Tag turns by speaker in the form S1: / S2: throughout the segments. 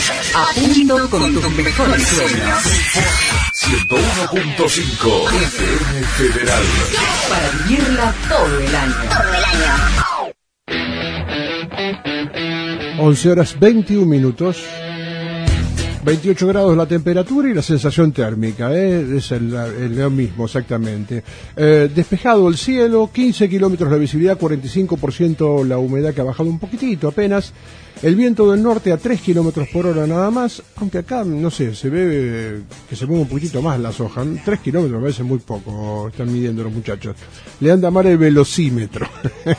S1: A punto con tus mejores sueños.
S2: 101.5 FM Federal.
S1: Para vivirla todo el año.
S3: 11 horas 21 minutos. 28 grados la temperatura y la sensación térmica, es lo mismo exactamente. Despejado el cielo, 15 kilómetros la visibilidad, 45% la humedad que ha bajado un poquitito apenas. El viento del norte a 3 kilómetros por hora nada más, aunque acá, no sé, se ve que se mueve un poquitito más las hojas. 3 kilómetros me parece muy poco, están midiendo los muchachos. Le han de llamar el velocímetro.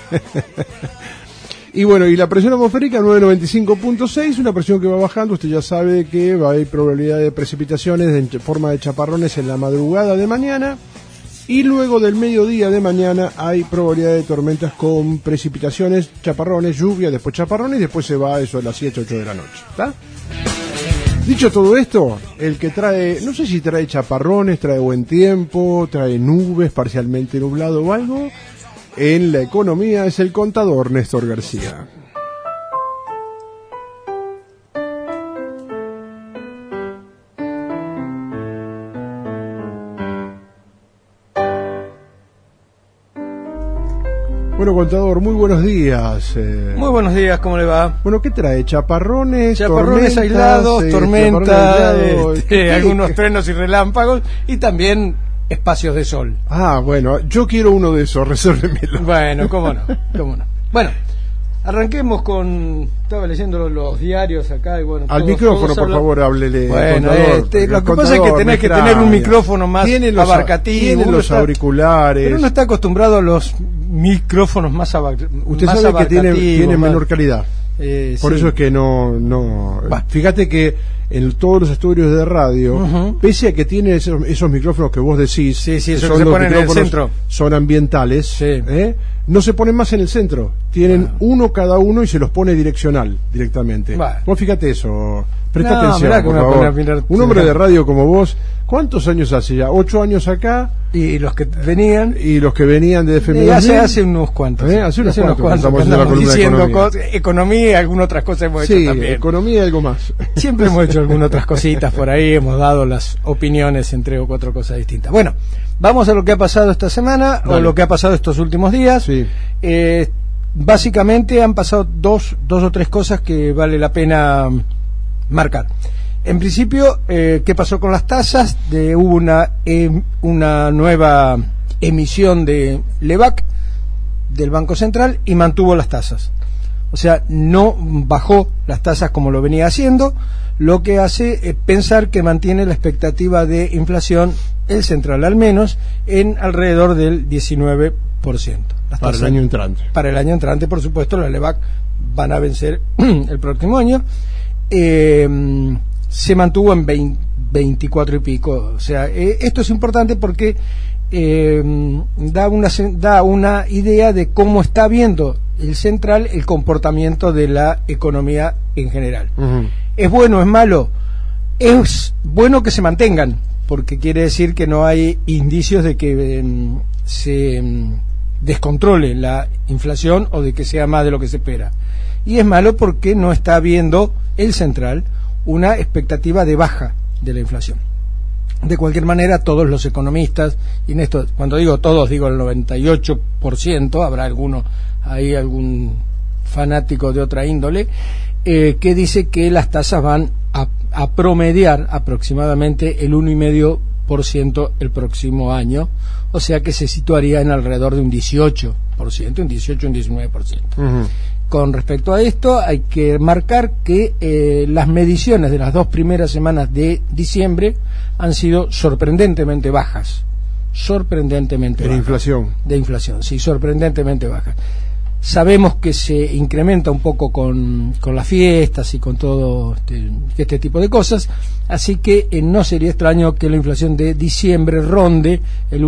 S3: Y bueno, y la presión atmosférica 995.6, una presión que va bajando. Usted ya sabe que va a haber probabilidad de precipitaciones en forma de chaparrones en la madrugada de mañana. Y luego del mediodía de mañana hay probabilidad de tormentas con precipitaciones, chaparrones, lluvia, después chaparrones y después se va a eso a las 7, 8 de la noche. ¿Está? Dicho todo esto, el que trae, no sé si trae chaparrones, trae buen tiempo, trae nubes, parcialmente nublado o algo, en la economía es el contador Néstor García. Bueno, contador, muy buenos días.
S4: Muy buenos días, ¿cómo le va?
S3: Bueno, ¿qué trae? ¿Chaparrones
S4: Aislados, tormentas,
S3: ¿qué?
S4: algunos truenos y relámpagos y también espacios de sol.
S3: Ah, bueno, yo quiero uno de esos, resérvemelo.
S4: Bueno, cómo no. Bueno, arranquemos con... Estaba leyendo los diarios acá y bueno...
S3: Al micrófono, por favor, háblele.
S4: Bueno, lo que pasa es que tenés que tener un micrófono más abarcativo.
S3: Tienen los auriculares.
S4: Pero uno está acostumbrado a los micrófonos más abarcativos.
S3: Usted sabe que tiene menor calidad. Por
S4: sí.
S3: eso es que no. Fíjate que en todos los estudios de radio, pese a que tiene esos micrófonos que vos decís,
S4: eso que
S3: son
S4: se
S3: los
S4: ponen en el centro,
S3: son ambientales, no se ponen más en el centro, tienen uno cada uno y se los pone directamente. Vos fíjate eso, presta atención, por favor. Un hombre de radio como vos, ¿cuántos años hace ya? 8 años acá.
S4: Y los que venían
S3: de FM.
S4: Hace unos cuantos.
S3: Hace unos cuantos.
S4: Estamos diciendo economía y algunas otras cosas hemos hecho también.
S3: Economía y algo más.
S4: Siempre hemos hecho algunas otras cositas por ahí, hemos dado las opiniones en 3 o 4 cosas distintas. Bueno, vamos a lo que ha pasado esta semana, o lo que ha pasado estos últimos días. Sí. Básicamente han pasado dos o tres cosas que vale la pena marcar. En principio, ¿qué pasó con las tasas? Hubo una nueva emisión de LEBAC del Banco Central y mantuvo las tasas. O sea, no bajó las tasas como lo venía haciendo, lo que hace pensar que mantiene la expectativa de inflación, el central al menos, en alrededor del 19%.
S3: Para el año entrante.
S4: Para el año entrante, por supuesto, las LEBAC van a vencer el próximo año. Se mantuvo en 24 y pico. O sea, esto es importante porque da una idea de cómo está viendo el central el comportamiento de la economía en general. ¿Es bueno, es malo? Es bueno que se mantengan, porque quiere decir que no hay indicios de que se descontrole la inflación o de que sea más de lo que se espera. Y es malo porque no está viendo el central una expectativa de baja de la inflación. De cualquier manera, todos los economistas, y en esto, cuando digo todos, digo el 98%, habrá algún fanático de otra índole, que dice que las tasas van a promediar aproximadamente el 1,5% el próximo año, o sea que se situaría en alrededor de un 18%, un 19%. Con respecto a esto, hay que marcar que las mediciones de las 2 primeras semanas de diciembre han sido sorprendentemente bajas.
S3: Inflación.
S4: De inflación, sí, sorprendentemente bajas. Sabemos que se incrementa un poco con las fiestas y con todo este tipo de cosas, así que no sería extraño que la inflación de diciembre ronde el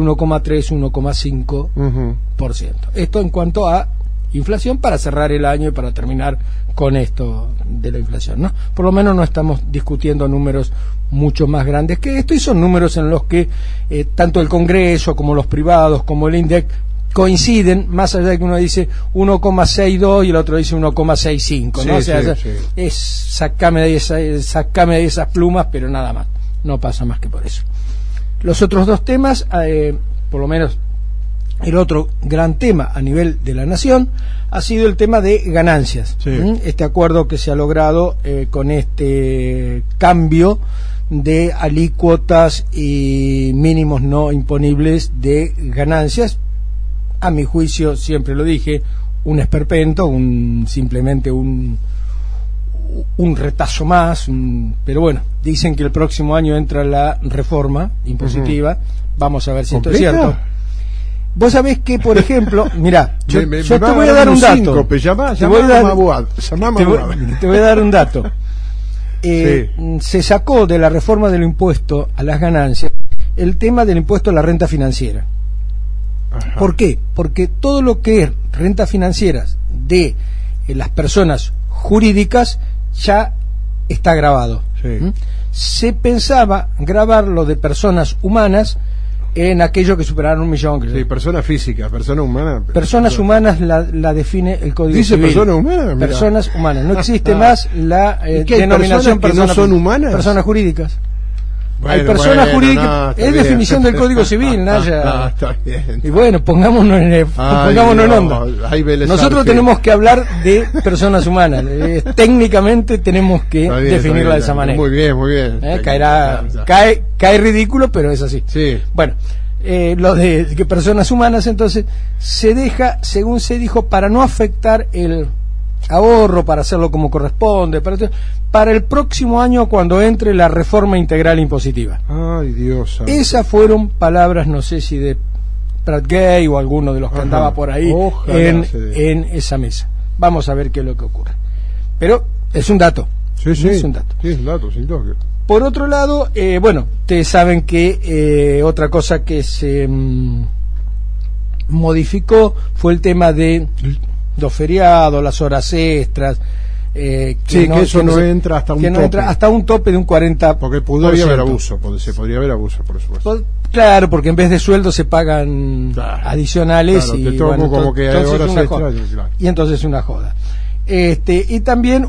S4: 1,3-1,5%. Esto en cuanto a inflación, para cerrar el año y para terminar con esto de la inflación, ¿no? Por lo menos no estamos discutiendo números mucho más grandes que esto, y son números en los que tanto el Congreso como los privados como el INDEC coinciden, más allá de que uno dice 1,62 y el otro dice 1,65, ¿no?
S3: Sí,
S4: O sea,
S3: sí, sí.
S4: es sacame de esas plumas, pero nada más, no pasa más que por eso. Los otros dos temas, por lo menos el otro gran tema a nivel de la nación ha sido el tema de ganancias.
S3: Sí.
S4: Este acuerdo que se ha logrado con este cambio de alícuotas y mínimos no imponibles de ganancias. A mi juicio, siempre lo dije, un esperpento, simplemente un retazo más, pero bueno, dicen que el próximo año entra la reforma impositiva. Vamos a ver si esto es
S3: ¿Completa?
S4: cierto. Vos sabés que, por ejemplo, mirá, yo
S3: Me
S4: te
S3: va
S4: voy a dar un dato.
S3: síncope,
S4: Te voy a dar un dato. Se sacó de la reforma del impuesto a las ganancias el tema del impuesto a la renta financiera.
S3: Ajá.
S4: ¿Por qué? Porque todo lo que es rentas financieras de las personas jurídicas ya está grabado.
S3: Sí.
S4: Se pensaba grabarlo de personas humanas en aquello que superaron 1 millón.
S3: Sí, persona física, persona humana.
S4: Personas humanas la define el Código
S3: ¿Dice
S4: Civil.
S3: persona humana? Mirá.
S4: Personas humanas. No existe más la
S3: ¿Y qué hay
S4: denominación
S3: personas que no son humanas?
S4: Personas jurídicas.
S3: Bueno,
S4: Hay personas
S3: bueno,
S4: jurídicas.
S3: no, está
S4: Es
S3: bien.
S4: definición del Código Civil, Naya.
S3: Ah, está bien.
S4: Y bueno, pongámonos en onda.
S3: Ahí Vélez
S4: Nosotros
S3: Arfield.
S4: tenemos que hablar de personas humanas. Técnicamente tenemos que
S3: Está bien,
S4: definirla
S3: está
S4: de
S3: bien.
S4: esa manera.
S3: Muy bien, muy bien.
S4: Cae ridículo, pero es así.
S3: Sí.
S4: Bueno, lo de que personas humanas, entonces se deja, según se dijo, para no afectar el ahorro, para hacerlo como corresponde, para el próximo año cuando entre la reforma integral impositiva.
S3: Ay, Dios santo.
S4: Esas fueron palabras, no sé si de Pratt Gay o alguno de los que
S3: Ajá.
S4: andaba por ahí
S3: Ojalá se dé.
S4: en esa mesa. Vamos a ver qué es lo que ocurre. Pero es un dato.
S3: Sí, sí.
S4: Es un dato.
S3: Sí, es un dato, sin toque.
S4: Por otro lado, bueno, ustedes saben que otra cosa que se modificó fue el tema de los feriados, las horas extras. Que
S3: eso no entra hasta un tope.
S4: Entra hasta un tope de un 40%.
S3: Porque podría haber abuso, se podría haber abuso, por supuesto.
S4: Claro, porque en vez de sueldo se pagan adicionales,
S3: claro,
S4: y
S3: te tomo
S4: bueno,
S3: como que hay
S4: entonces
S3: horas
S4: una
S3: extras,
S4: joda.
S3: claro.
S4: Y entonces una joda. Y también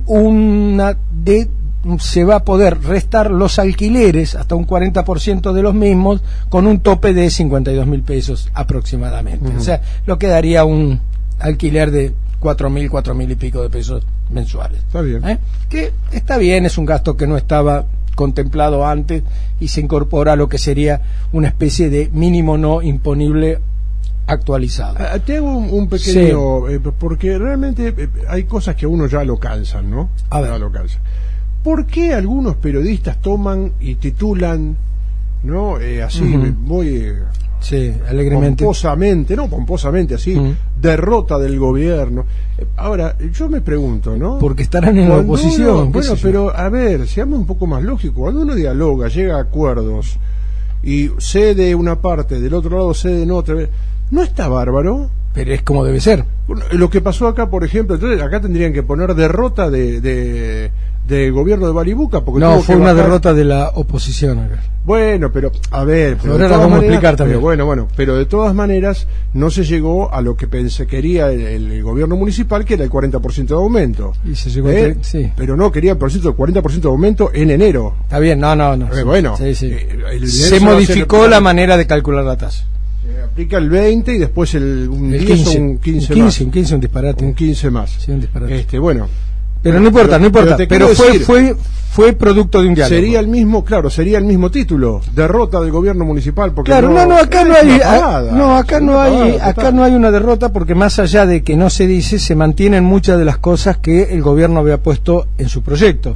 S4: se va a poder restar los alquileres hasta un 40% de los mismos con un tope de 52.000 pesos aproximadamente. O sea, lo que daría un alquiler de 4.000 y pico de pesos mensuales.
S3: Está bien.
S4: Que está bien, es un gasto que no estaba contemplado antes y se incorpora a lo que sería una especie de mínimo no imponible actualizado.
S3: Te hago un pequeño, porque realmente hay cosas que a uno ya lo cansan, ¿no?
S4: A ver.
S3: Ya lo cansan. ¿Por qué algunos periodistas toman y titulan, ¿no? Así, muy
S4: Sí, alegremente.
S3: pomposamente así, derrota del gobierno. Ahora, yo me pregunto, ¿no?
S4: Porque estarán en la oposición.
S3: Bueno, pero a ver, seamos un poco más lógicos. Cuando uno dialoga, llega a acuerdos y cede una parte, del otro lado cede en otra, ¿no está bárbaro?
S4: Pero es como debe ser.
S3: Lo que pasó acá, por ejemplo, entonces acá tendrían que poner derrota del gobierno de Baribuca, porque
S4: No,
S3: tuvo
S4: fue
S3: que
S4: una
S3: bajar.
S4: derrota de la oposición acá.
S3: Bueno, pero a ver, pero
S4: ahora
S3: de
S4: la
S3: todas
S4: vamos a
S3: maneras,
S4: explicar también.
S3: pero de todas maneras no se llegó a lo que quería el gobierno municipal, que era el 40% de aumento.
S4: Y se llegó sí.
S3: Pero no quería el 40% de aumento en enero.
S4: Está bien, no.
S3: Bueno,
S4: Sí.
S3: el
S4: Se
S3: dinero
S4: modificó
S3: va a ser-
S4: la manera de calcular la tasa.
S3: aplica el 20 y después un
S4: El
S3: 10 o
S4: 15,
S3: un 15
S4: un
S3: más.
S4: 15, un disparate.
S3: Un 15 más.
S4: Sí, un disparate.
S3: Bueno.
S4: Pero no importa,
S3: te
S4: pero
S3: quiero decir,
S4: fue producto de un diálogo.
S3: sería el mismo título, derrota del gobierno municipal, porque
S4: Claro, acá no
S3: es
S4: hay,
S3: una pavada,
S4: acá
S3: es
S4: no
S3: una
S4: hay,
S3: pavada,
S4: acá
S3: total.
S4: no hay una derrota, porque más allá de que no se dice, se mantienen muchas de las cosas que el gobierno había puesto en su proyecto.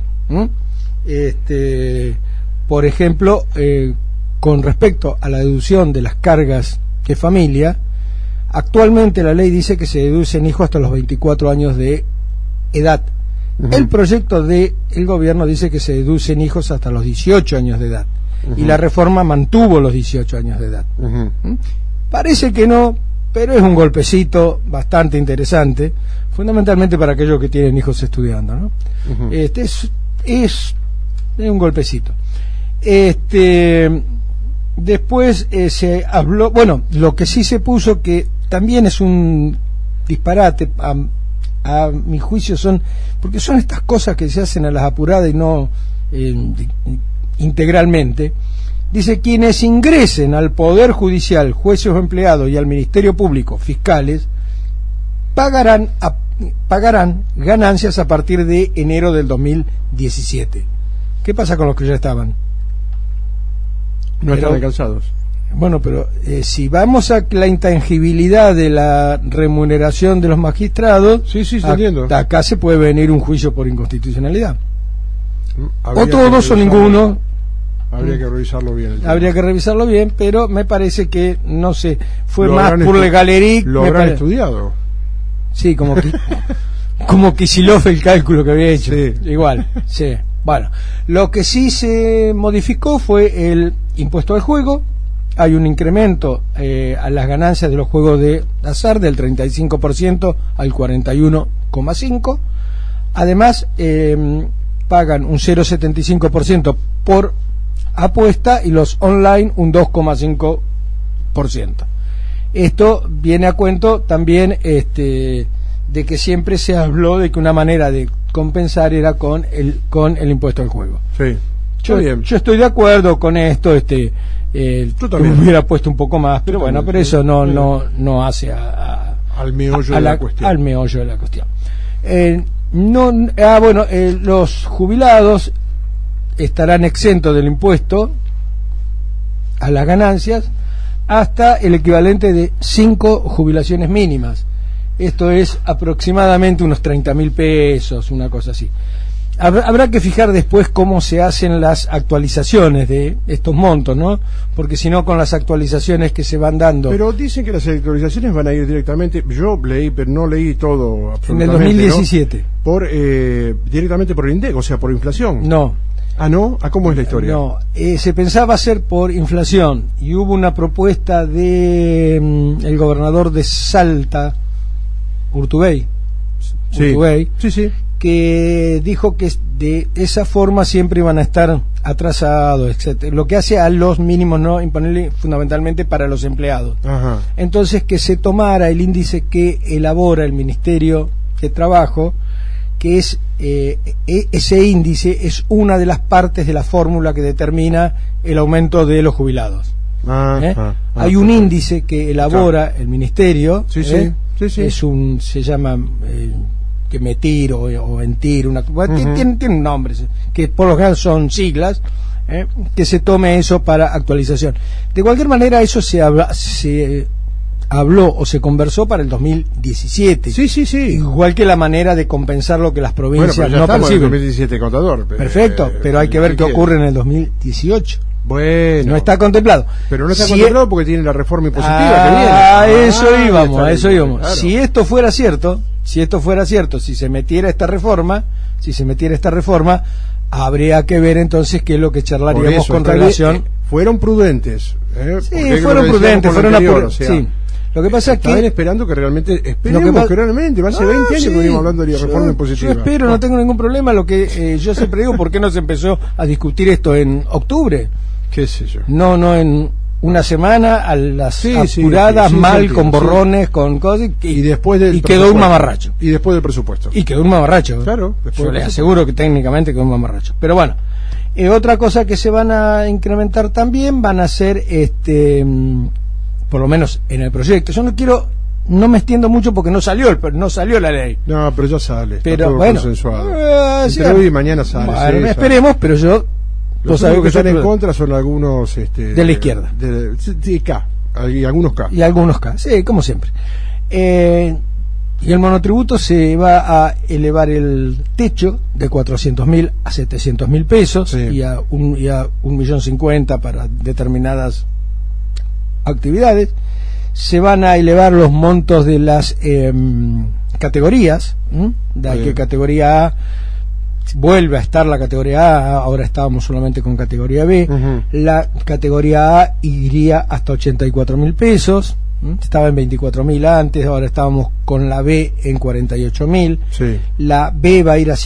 S4: Por ejemplo, con respecto a la deducción de las cargas de familia, actualmente la ley dice que se deducen hijos hasta los 24 años de edad. El proyecto del gobierno dice que se deducen hijos hasta los 18 años de edad. Y la reforma mantuvo los 18 años de edad. Parece que no, pero es un golpecito bastante interesante, fundamentalmente para aquellos que tienen hijos estudiando, ¿no? Es un golpecito. Después se habló, bueno, lo que sí se puso, que también es un disparate, a mi juicio, porque son estas cosas que se hacen a las apuradas y no integralmente. Dice: quienes ingresen al Poder Judicial, jueces o empleados, y al Ministerio Público, fiscales, pagarán ganancias a partir de enero del 2017. ¿Qué pasa con los que ya estaban?
S3: No están alcanzados.
S4: Bueno, pero si vamos a la intangibilidad de la remuneración de los magistrados,
S3: sí, entiendo.
S4: Acá se puede venir un juicio por inconstitucionalidad.
S3: Habría
S4: o todos o ninguno.
S3: Habría que revisarlo bien.
S4: Habría que revisarlo bien, pero me parece que, no sé, fue
S3: lo
S4: más por le galerie.
S3: Lo habrán estudiado.
S4: Sí, como Kicillof el cálculo que había hecho.
S3: Sí.
S4: Igual, sí. Bueno, lo que sí se modificó fue el impuesto al juego. Hay un incremento a las ganancias de los juegos de azar del 35% al 41,5%. Además, pagan un 0,75% por apuesta y los online un 2,5%. Esto viene a cuento también de que siempre se habló de que una manera de compensar era con el impuesto al juego.
S3: Sí.
S4: Yo estoy de acuerdo con esto. Yo también hubiera puesto un poco más, pero bueno, pero eso no hace
S3: al meollo de la cuestión.
S4: Al meollo de la cuestión. Los jubilados estarán exentos del impuesto a las ganancias hasta el equivalente de 5 jubilaciones mínimas. Esto es aproximadamente unos 30.000 pesos, una cosa así. Habrá que fijar después cómo se hacen las actualizaciones de estos montos, ¿no? Porque si no, con las actualizaciones que se van dando...
S3: Pero dicen que las actualizaciones van a ir directamente, yo leí, pero no leí todo
S4: en el 2017.
S3: ¿No? Directamente por el INDEC, o sea, por inflación.
S4: No.
S3: ¿Ah, no? ¿Ah, cómo es la historia?
S4: No, se pensaba hacer por inflación, y hubo una propuesta de el gobernador de Salta, Urtubey,
S3: sí,
S4: que dijo que de esa forma siempre iban a estar atrasados, etcétera. Lo que hace a los mínimos no imponerle fundamentalmente para los empleados.
S3: Ajá.
S4: Entonces, que se tomara el índice que elabora el Ministerio de Trabajo, que es ese índice es una de las partes de la fórmula que determina el aumento de los jubilados. Hay un índice que elabora el Ministerio.
S3: Sí.
S4: Se llama que METIR o ENTIR, tiene un nombre que por lo general son siglas, que se tome eso para actualización. De cualquier manera, eso se habló o se conversó para el 2017.
S3: Sí.
S4: Igual que la manera de compensar lo que las provincias no perciben.
S3: En el 2017, contador.
S4: Perfecto, pero hay que ver qué ocurre en el 2018.
S3: Bueno,
S4: no está contemplado.
S3: Pero no está contemplado porque tiene la reforma impositiva que viene.
S4: Eso íbamos. Claro. Si esto fuera cierto, si se metiera esta reforma, habría que ver entonces qué es lo que charlaríamos con relación.
S3: Fueron prudentes.
S4: Sí, fueron prudentes, sí. Lo que pasa es que
S3: estaban esperando que realmente va a ser 20 años que venimos hablando de la reforma impositiva.
S4: Yo espero, no tengo ningún problema. Lo que yo siempre digo, ¿por qué no se empezó a discutir esto en octubre?
S3: ¿Qué sé yo?
S4: No en una semana a las apuradas, con borrones, con cosas, y
S3: después
S4: quedó un mamarracho.
S3: Y después del presupuesto.
S4: Y quedó un mamarracho.
S3: Claro.
S4: Yo les aseguro que técnicamente quedó un mamarracho. Pero bueno, otra cosa que se van a incrementar también van a ser, por lo menos en el proyecto. Yo no me extiendo mucho porque no salió la ley.
S3: No, pero ya sale.
S4: Pero
S3: todo
S4: bueno,
S3: consensuado. Entre hoy y mañana sale.
S4: Bueno, esperemos, pero yo...
S3: Los que están en contra son algunos
S4: de la izquierda.
S3: Y algunos K.
S4: Y algunos K, sí, como siempre. Y el monotributo se va a elevar el techo de 400.000 a 700.000 pesos, y a 1.050.000 para determinadas actividades. Se van a elevar los montos de las categorías, que categoría A vuelve a estar la categoría A, ahora estábamos solamente con categoría B. La categoría A iría hasta 84.000 pesos, estaba en 24.000 antes, ahora estábamos con la B en 48.000. La B va a ir a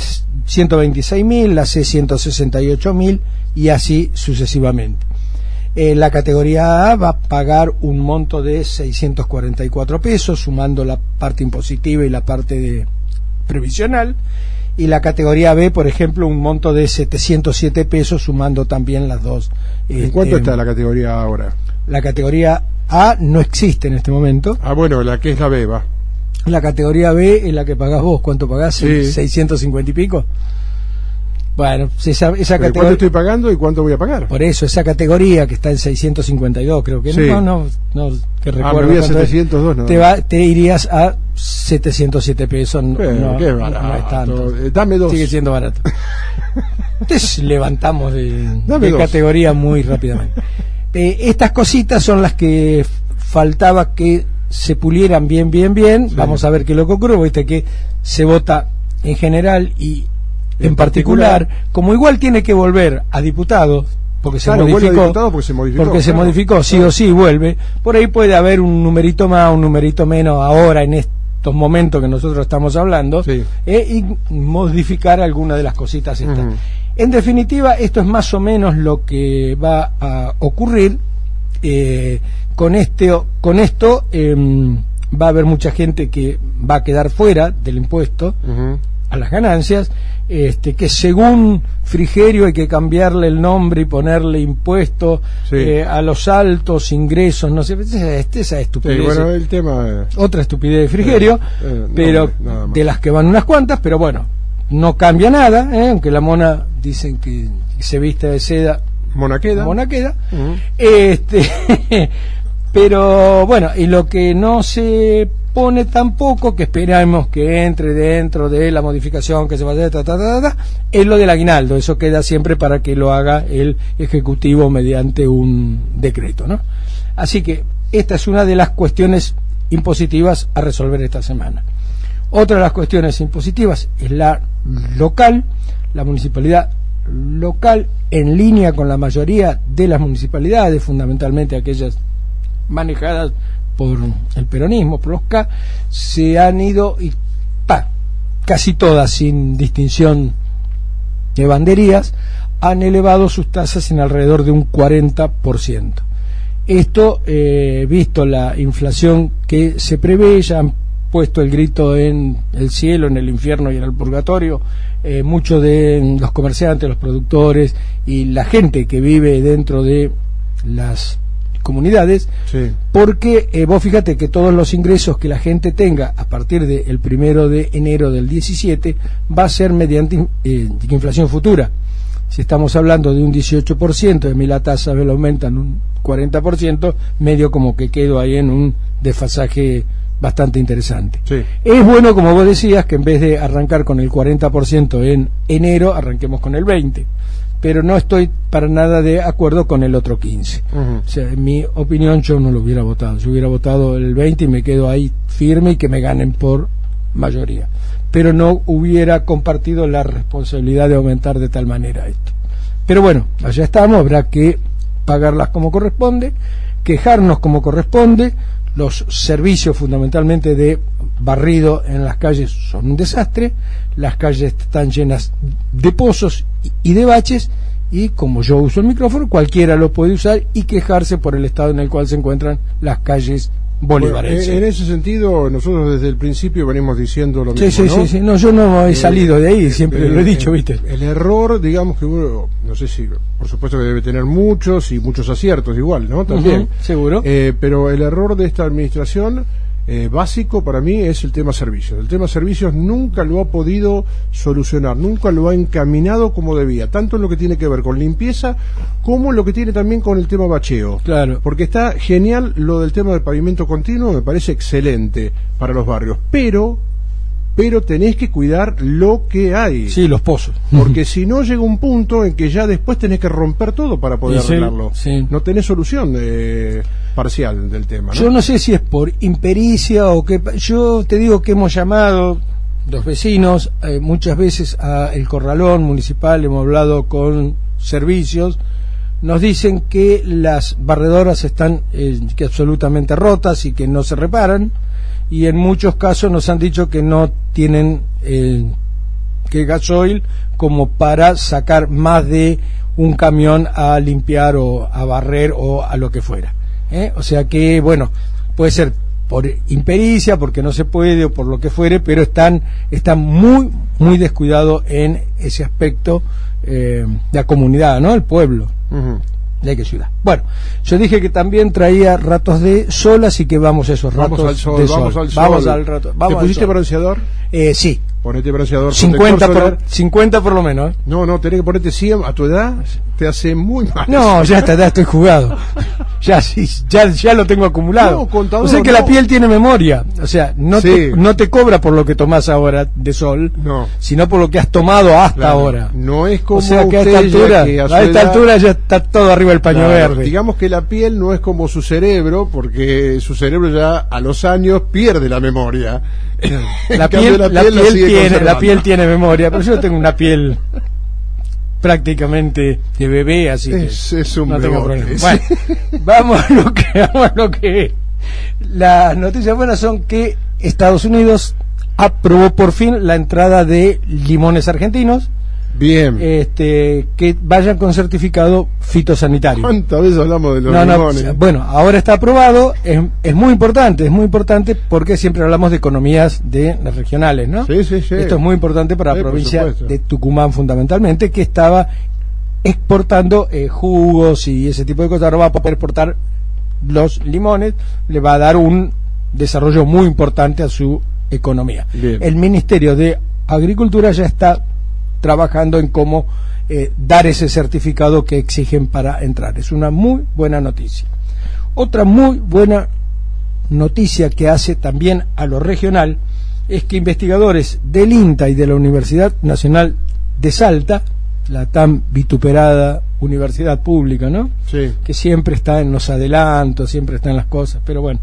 S4: 126.000, la C 168.000 y así sucesivamente. La categoría A va a pagar un monto de 644 pesos, sumando la parte impositiva y la parte de previsional. Y la categoría B, por ejemplo, un monto de 707 pesos, sumando también las dos.
S3: ¿En cuánto está la categoría A ahora?
S4: La categoría A no existe en este momento.
S3: Ah, bueno, la que es la B, va.
S4: La categoría B es la que pagás vos. ¿Cuánto pagás?
S3: Sí.
S4: 650 y pico. Bueno, esa categoría...
S3: ¿Cuánto estoy pagando y cuánto voy a pagar?
S4: Por eso, esa categoría que está en 652, creo que
S3: sí.
S4: no, que recuerdo.
S3: Me voy a 702, no.
S4: Te irías a 707 pesos.
S3: Qué barato.
S4: No es tanto.
S3: Dame dos.
S4: Sigue siendo barato. Entonces levantamos de
S3: dos.
S4: categoría muy rápidamente. Estas cositas son las que faltaba que se pulieran bien. Sí. Vamos a ver qué es lo que ocurre. Viste que se vota en general y en particular, como igual tiene que volver a diputado, porque se modificó, sí o sí vuelve, por ahí puede haber un numerito más, un numerito menos ahora en estos momentos que nosotros estamos hablando,
S3: sí.
S4: Y modificar alguna de las cositas estas. En definitiva, esto es más o menos lo que va a ocurrir. Con esto va a haber mucha gente que va a quedar fuera del impuesto a las ganancias, que según Frigerio hay que cambiarle el nombre y ponerle impuesto a los altos ingresos, no sé, esa estupidez.
S3: Sí, bueno, el tema
S4: otra estupidez de Frigerio, pero de las que van unas cuantas, pero bueno, no cambia nada, aunque la mona dicen que se viste de seda, mona queda. Pero bueno, y lo que no se pone tampoco, que esperamos que entre dentro de la modificación que se va a hacer, es lo del aguinaldo. Eso queda siempre para que lo haga el Ejecutivo mediante un decreto, ¿no? Así que esta es una de las cuestiones impositivas a resolver esta semana. Otra de las cuestiones impositivas es la local, la municipalidad local, en línea con la mayoría de las municipalidades, fundamentalmente aquellas manejadas por el peronismo, por los K, se han ido, y casi todas, sin distinción de banderías, han elevado sus tasas en alrededor de un 40%. Esto, visto la inflación que se prevé, ya han puesto el grito en el cielo, en el infierno y en el purgatorio, muchos de los comerciantes, los productores y la gente que vive dentro de las comunidades, porque vos fíjate que todos los ingresos que la gente tenga a partir del 1 de enero del 17 va a ser mediante inflación futura. Si estamos hablando de un 18%, de mí la tasa me lo aumentan un 40%, medio como que quedo ahí en un desfasaje bastante interesante. Es bueno, como vos decías, que en vez de arrancar con el 40% en enero, arranquemos con el 20%. Pero no estoy para nada de acuerdo con el otro 15%. O sea, en mi opinión, yo no lo hubiera votado. Yo hubiera votado el 20% y me quedo ahí firme y que me ganen por mayoría. Pero no hubiera compartido la responsabilidad de aumentar de tal manera esto. Pero bueno, allá estamos, habrá que pagarlas como corresponde, quejarnos como corresponde. Los servicios fundamentalmente de barrido en las calles son un desastre, las calles están llenas de pozos y de baches, y como yo uso el micrófono, cualquiera lo puede usar y quejarse por el estado en el cual se encuentran las calles bolivarenses.
S3: Bueno, en ese sentido, nosotros desde el principio venimos diciendo lo mismo, ¿no?
S4: Sí, no, yo no he salido de ahí, siempre lo he dicho, ¿viste?
S3: El error, digamos que uno, no sé si, por supuesto que debe tener muchos y muchos aciertos igual, ¿no? También.
S4: Seguro.
S3: Pero el error de esta administración básico para mí es el tema servicios. El tema servicios nunca lo ha podido solucionar, nunca lo ha encaminado como debía, tanto en lo que tiene que ver con limpieza como en lo que tiene también con el tema bacheo.
S4: Claro.
S3: Porque está genial lo del tema del pavimento continuo, me parece excelente para los barrios, pero tenés que cuidar lo que hay.
S4: Sí, los pozos.
S3: Porque si no llega un punto en que ya después tenés que romper todo para poder arreglarlo. No tenés solución parcial del tema, ¿no?
S4: Yo no sé si es por impericia o que... Yo te digo que hemos llamado los vecinos muchas veces a el corralón municipal, hemos hablado con servicios, nos dicen que las barredoras están que absolutamente rotas y que no se reparan, y en muchos casos nos han dicho que no tienen que gasoil como para sacar más de un camión a limpiar o a barrer o a lo que fuera. O sea que, bueno, puede ser por impericia, porque no se puede o por lo que fuere, pero están muy, muy descuidados en ese aspecto, la comunidad, ¿no? El pueblo.
S3: Ujú.
S4: De qué ciudad. Bueno, yo dije que también traía ratos de sol, así que vamos a esos ratos
S3: Vamos al sol,
S4: de
S3: vamos
S4: sol.
S3: al sol.
S4: Vamos al rato. Vamos
S3: ¿Te
S4: al
S3: pusiste
S4: sol.
S3: bronceador?
S4: Sí,
S3: Ponete bronceador.
S4: 50
S3: protector solar.
S4: 50 por lo menos.
S3: No, tenés que ponerte 100 a tu edad, te hace muy mal.
S4: No, ya estoy jugado. Ya lo tengo acumulado.
S3: No, contador,
S4: o sea que
S3: no.
S4: la piel tiene memoria. O sea,
S3: Sí.
S4: no te cobra por lo que tomás ahora de sol,
S3: No.
S4: sino por lo que has tomado hasta
S3: Claro.
S4: ahora.
S3: No es como
S4: O sea que a
S3: usted,
S4: esta
S3: ya
S4: altura,
S3: que
S4: a
S3: su
S4: esta
S3: edad-
S4: altura ya está todo arriba del paño
S3: Claro,
S4: verde.
S3: digamos que la piel no es como su cerebro, porque su cerebro ya a los años pierde la memoria. En
S4: La
S3: cambio,
S4: piel, la
S3: sigue
S4: piel
S3: conservando.
S4: tiene memoria, pero yo tengo una piel prácticamente de bebé, así que
S3: Es un
S4: no tengo
S3: bebote,
S4: problema.
S3: sí.
S4: Bueno, vamos a lo que las noticias buenas son que Estados Unidos aprobó por fin la entrada de limones argentinos,
S3: Bien.
S4: que vayan con fitosanitario.
S3: ¿Cuántas veces hablamos de los
S4: No,
S3: limones?
S4: bueno, ahora está aprobado, es muy importante porque siempre hablamos de economías regionales, ¿no?
S3: Sí.
S4: Esto es muy importante para la
S3: Sí, por
S4: provincia
S3: supuesto.
S4: de Tucumán fundamentalmente, que estaba exportando jugos y ese tipo de cosas. Ahora va a poder exportar los limones, le va a dar un desarrollo muy importante a su economía.
S3: Bien.
S4: El Ministerio de Agricultura ya está trabajando en cómo dar ese certificado que exigen para entrar. Es una muy buena noticia. Otra muy buena noticia que hace también a lo regional es que investigadores del INTA y de la Universidad Nacional de Salta, la tan vituperada universidad pública, ¿no?
S3: Sí.
S4: Que siempre está en los adelantos, siempre está en las cosas, pero bueno,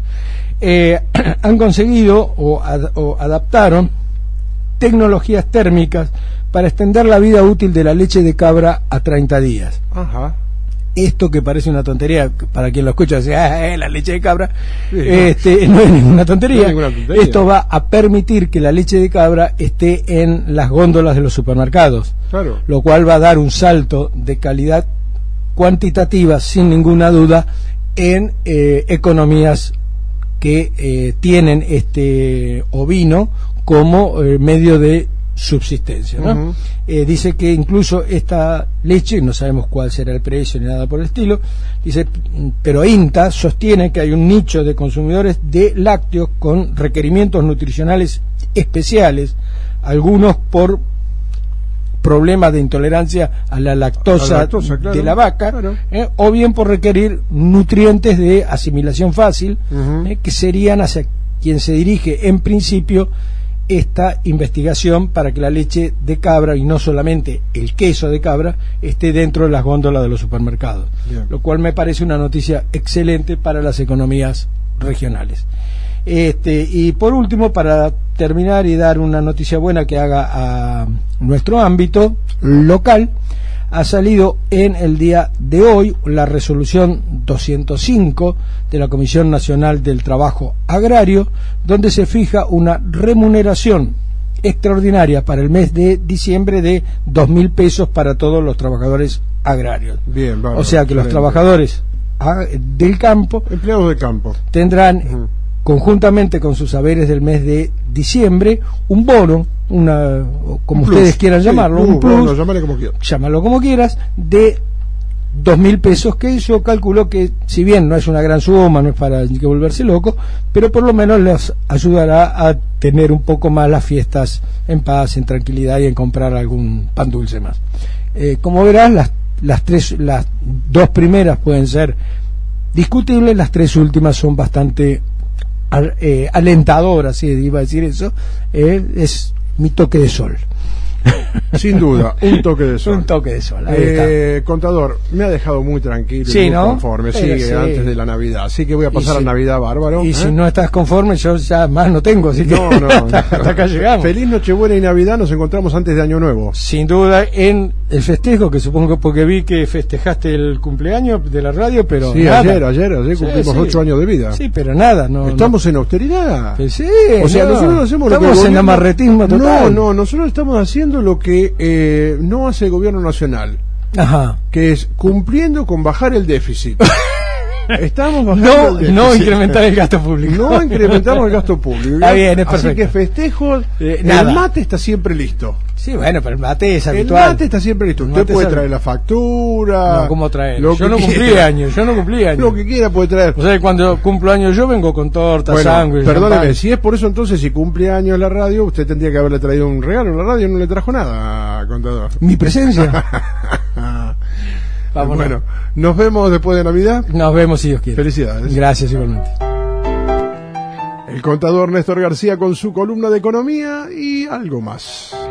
S4: han conseguido o adaptaron tecnologías térmicas para extender la vida útil de la leche de cabra a 30 días.
S3: Ajá.
S4: Esto que parece una tontería, para quien lo escucha, dice, la leche de cabra,
S3: Sí,
S4: no es ninguna tontería.
S3: No es ninguna tontería.
S4: Esto va a permitir que la leche de cabra esté en las góndolas de los supermercados,
S3: Claro.
S4: lo cual va a dar un salto de calidad cuantitativa, sin ninguna duda, en economías que tienen este ovino como medio de subsistencia, ¿no?
S3: Ujú.
S4: Dice que incluso esta leche, no sabemos cuál será el precio ni nada por el estilo, dice, pero INTA sostiene que hay un nicho de consumidores de lácteos con requerimientos nutricionales especiales, algunos por problemas de intolerancia a la lactosa,
S3: claro.
S4: de la vaca,
S3: Claro.
S4: o bien por requerir nutrientes de asimilación fácil,
S3: Ujú.
S4: que serían hacia quien se dirige en principio esta investigación para que la leche de cabra y no solamente el queso de cabra esté dentro de las góndolas de los supermercados,
S3: Bien.
S4: lo cual me parece una noticia excelente para las economías regionales. Y por último, para terminar y dar una noticia buena que haga a nuestro ámbito local, ha salido en el día de hoy la resolución 205 de la Comisión Nacional del Trabajo Agrario, donde se fija una remuneración extraordinaria para el mes de diciembre de 2.000 pesos para todos los trabajadores agrarios.
S3: Bien, bárbaro,
S4: O sea que los
S3: excelente.
S4: trabajadores del campo
S3: Empleados de campo.
S4: tendrán,
S3: Ujú.
S4: conjuntamente con sus saberes del mes de diciembre, un bono, o como
S3: Un plus.
S4: ustedes quieran
S3: Sí,
S4: llamarlo, un plus,
S3: bueno, llámale como quieras.
S4: llámalo como quieras, de 2.000 pesos, que yo calculo que, si bien no es una gran suma, no es para que volverse loco, pero por lo menos les ayudará a tener un poco más las fiestas en paz, en tranquilidad y en comprar algún pan dulce más. Como verás, las dos primeras pueden ser discutibles, las tres últimas son bastante alentadoras, sí, iba a decir eso, es mi toque de sol.
S3: Sin duda, un toque de sol.
S4: Un toque de sol, ahí está.
S3: Contador, me ha dejado muy tranquilo
S4: Sí,
S3: y muy
S4: ¿no?
S3: conforme.
S4: Pero
S3: Sigue
S4: sí.
S3: antes de la Navidad. Así que voy a pasar
S4: Y
S3: a
S4: si-
S3: Navidad bárbaro.
S4: Y
S3: ¿eh?
S4: si no estás conforme, yo ya más no tengo, así que
S3: No,
S4: hasta acá llegamos.
S3: Feliz Nochebuena y Navidad. Nos encontramos antes de Año Nuevo.
S4: Sin duda, en El festejo, que supongo porque vi que festejaste el cumpleaños de la radio, pero
S3: Sí,
S4: nada.
S3: ayer cumplimos 8 años de vida.
S4: Sí, pero nada, no.
S3: ¿Estamos en austeridad?
S4: Pues sí,
S3: O sea,
S4: no.
S3: nosotros hacemos lo que el
S4: Estamos en
S3: gobierno-
S4: amarretismo total.
S3: No, nosotros estamos haciendo lo que no hace el gobierno nacional,
S4: Ajá.
S3: que es cumpliendo con bajar el déficit. Estamos bajando el déficit.
S4: No incrementar el gasto público.
S3: No incrementamos el gasto público.
S4: Está bien, es
S3: Así
S4: perfecto.
S3: que festejos,
S4: nada.
S3: el mate está siempre listo.
S4: Sí, bueno, pero el mate es
S3: El
S4: habitual.
S3: mate está siempre listo.
S4: El
S3: Usted
S4: mate
S3: puede
S4: es
S3: traer la factura.
S4: No, ¿cómo traer?
S3: lo
S4: Yo
S3: que
S4: no cumplí
S3: quiera.
S4: años,
S3: Lo que quiera puede traer.
S4: O sea, que cuando cumplo años yo vengo con torta,
S3: Bueno,
S4: sándwich,
S3: perdóneme,
S4: champán.
S3: si es por eso entonces, si cumple años la radio, usted tendría que haberle traído un regalo. La radio no le trajo nada, contador.
S4: Mi presencia. Vámonos.
S3: Bueno, nos vemos después de Navidad.
S4: Nos vemos si Dios quiere.
S3: Felicidades.
S4: Gracias igualmente.
S3: El contador Néstor García con su columna de economía y algo más.